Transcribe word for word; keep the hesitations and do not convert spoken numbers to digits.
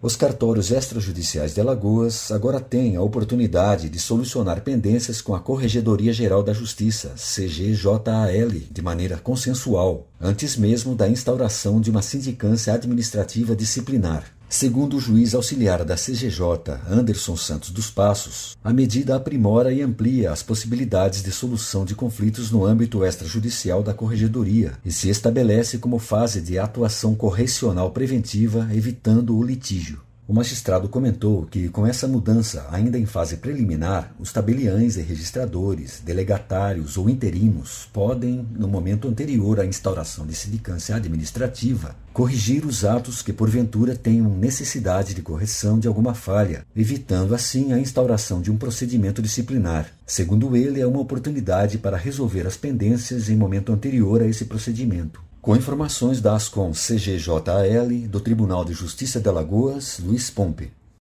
Os cartórios extrajudiciais de Alagoas agora têm a oportunidade de solucionar pendências com a Corregedoria Geral da Justiça, C G J A L, de maneira consensual, antes mesmo da instauração de uma sindicância administrativa disciplinar. Segundo o juiz auxiliar da C G J, Anderson Santos dos Passos, a medida aprimora e amplia as possibilidades de solução de conflitos no âmbito extrajudicial da Corregedoria e se estabelece como fase de atuação correcional preventiva, evitando o litígio. O magistrado comentou que, com essa mudança ainda em fase preliminar, os tabeliães e registradores, delegatários ou interinos podem, no momento anterior à instauração de sindicância administrativa, corrigir os atos que porventura tenham necessidade de correção de alguma falha, evitando assim a instauração de um procedimento disciplinar. Segundo ele, é uma oportunidade para resolver as pendências em momento anterior a esse procedimento. Com informações da Ascom C G J A L, do Tribunal de Justiça de Alagoas, Luiz Pompe.